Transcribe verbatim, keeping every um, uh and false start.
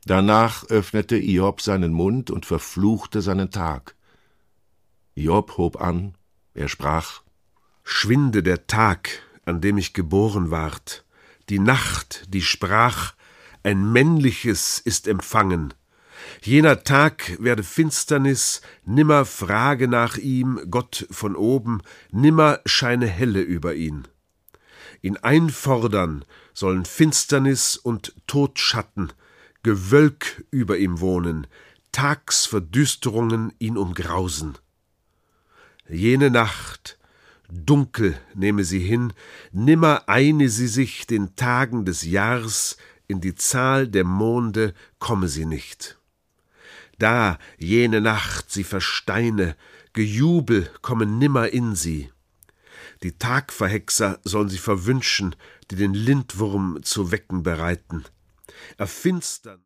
Danach öffnete Hiob seinen Mund und verfluchte seinen Tag. Hiob hob an, er sprach: Schwinde der Tag, an dem ich geboren ward, die Nacht, die sprach, ein männliches ist empfangen. Jener Tag werde Finsternis, nimmer Frage nach ihm, Gott von oben, nimmer scheine Helle über ihn. Ihn einfordern sollen Finsternis und Todschatten, Gewölk über ihm wohnen, Tagsverdüsterungen ihn umgrausen. Jene Nacht, dunkel nehme sie hin, nimmer eine sie sich den Tagen des Jahrs, in die Zahl der Monde komme sie nicht. Da jene Nacht sie versteine, Gejubel komme nimmer in sie. Die Tagverhexer sollen sie verwünschen, die den Lindwurm zu wecken bereiten. Erfinstern